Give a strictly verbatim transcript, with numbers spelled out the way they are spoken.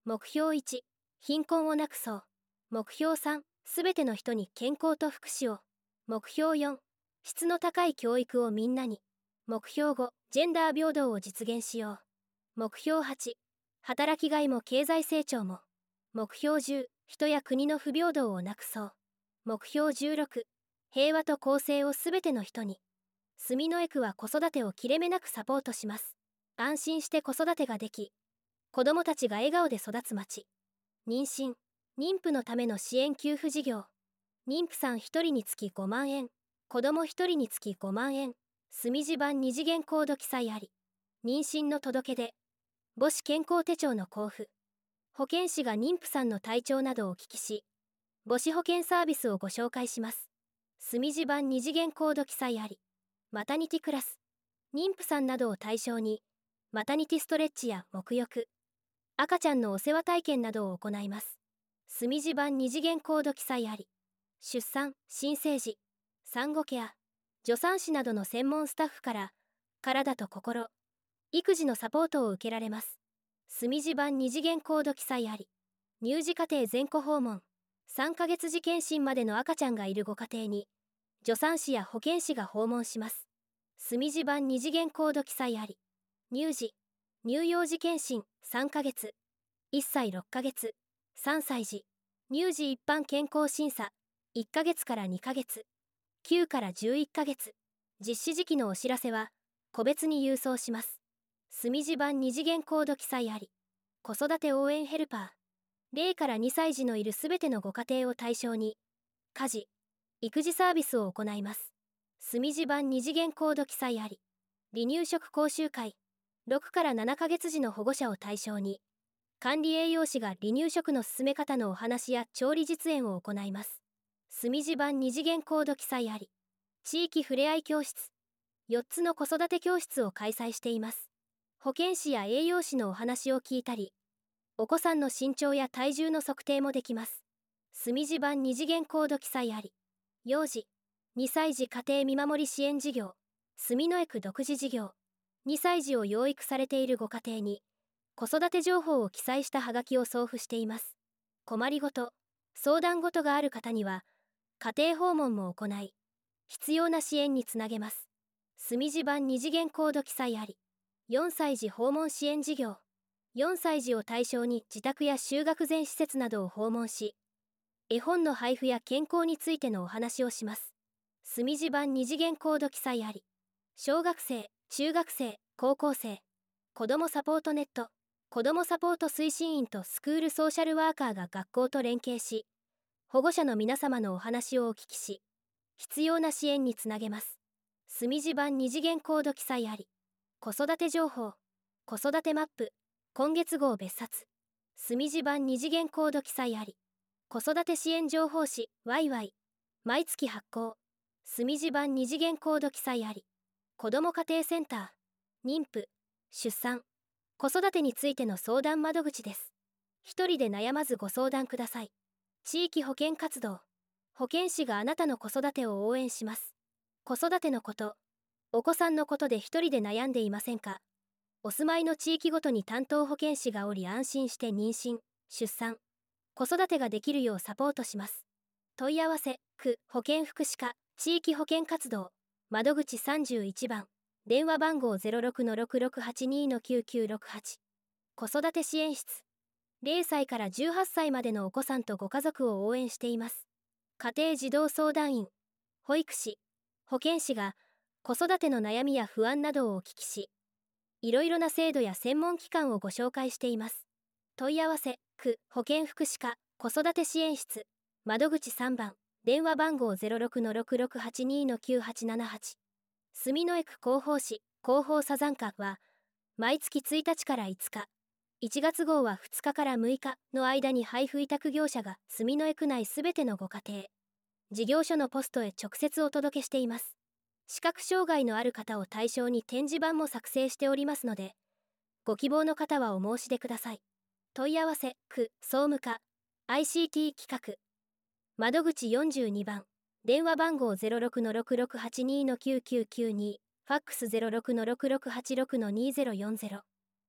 目標いち、貧困をなくそう。目標さん、すべての人に健康と福祉を。目標よん、質の高い教育をみんなに。目標ご、ジェンダー平等を実現しよう。目標はち、働きがいも経済成長も。目標じゅう、人や国の不平等をなくそう。目標じゅうろく、平和と公正をすべての人に。住之江区は子育てを切れ目なくサポートします。安心して子育てができ、子どもたちが笑顔で育つ町。妊娠、妊婦のための支援給付事業。妊婦さんひとりにつきごまんえん、子どもひとりにつきごまんえん、住地版二次元コード記載あり。妊娠の届け出、母子健康手帳の交付。保健師が妊婦さんの体調などをお聞きし、母子保健サービスをご紹介します。住地版二次元コード記載あり。マタニティクラス、妊婦さんなどを対象に、マタニティストレッチや沐浴、赤ちゃんのお世話体験などを行います。住地版二次元コード記載あり。出産、新生児、産後ケア、助産師などの専門スタッフから、体と心、育児のサポートを受けられます。住地版二次元コード記載あり。乳児家庭全戸訪問、さんかげつ時検診までの赤ちゃんがいるご家庭に、助産師や保健師が訪問します。住地版二次元コード記載あり。乳児、乳幼児検診さんかげつ、いっさいろっかげつ、さんさい児、乳児一般健康審査いっかげつからにかげつ、きゅうからじゅういっかげつ、実施時期のお知らせは個別に郵送します。住地版二次元コード記載あり。子育て応援ヘルパー、ゼロからにさい児のいるすべてのご家庭を対象に、家事、育児サービスを行います。住地版二次元コード記載あり。離乳食講習会、ろくからななかげつ児の保護者を対象に、管理栄養士が離乳食の進め方のお話や調理実演を行います。住地版二次元コード記載あり。地域ふれあい教室、よっつの子育て教室を開催しています。保健師や栄養士のお話を聞いたり、お子さんの身長や体重の測定もできます。住地版二次元コード記載あり。幼児、にさい児家庭見守り支援事業、住之江区独自事業、にさい児を養育されているご家庭に、子育て情報を記載したハガキを送付しています。困りごと、相談事がある方には、家庭訪問も行い、必要な支援につなげます。住地版二次元コード記載あり。よんさい児訪問支援事業、よんさい児を対象に自宅や就学前施設などを訪問し、絵本の配布や健康についてのお話をします。住地版二次元コード記載あり。小学生、中学生、高校生、子どもサポートネット、子どもサポート推進員とスクールソーシャルワーカーが学校と連携し、保護者の皆様のお話をお聞きし、必要な支援につなげます。住地版二次元コード記載あり。子育て情報、子育てマップ、今月号別冊。住地版二次元コード記載あり。子育て支援情報誌、ワイワイ。毎月発行。住地版二次元コード記載あり。子ども家庭センター、妊婦、出産、子育てについての相談窓口です。一人で悩まずご相談ください。地域保健活動、保健師があなたの子育てを応援します。子育てのこと、お子さんのことで一人で悩んでいませんか？お住まいの地域ごとに担当保健師がおり安心して妊娠、出産、子育てができるようサポートします。問い合わせ、区保健福祉課、地域保健活動、窓口さんじゅういちばん、電話番号 ゼロろくのろくろくはちにのきゅうきゅうろくはち。子育て支援室、ゼロさいからじゅうはっさいまでのお子さんとご家族を応援しています。家庭児童相談員、保育士、保健師が子育ての悩みや不安などをお聞きし、いろいろな制度や専門機関をご紹介しています。問い合わせ、区保健福祉課、子育て支援室、窓口さんばん、電話番号 ゼロろくのろくろくはちにのきゅうはちななはち。住之江区広報誌、広報サザンカは、毎月ついたちからいつか、いちがつ号はふつかからむいかの間に配布委託業者が住之江区内すべてのご家庭、事業所のポストへ直接お届けしています。視覚障害のある方を対象に展示板も作成しておりますので、ご希望の方はお申し出ください。問い合わせ、区総務課、アイシーティー 企画、窓口よんじゅうにばん、電話番号 ゼロろくのろくろくはちにのきゅうきゅうきゅうに、ファックス ゼロろくのろくろくはちろくのにゼロよんゼロ。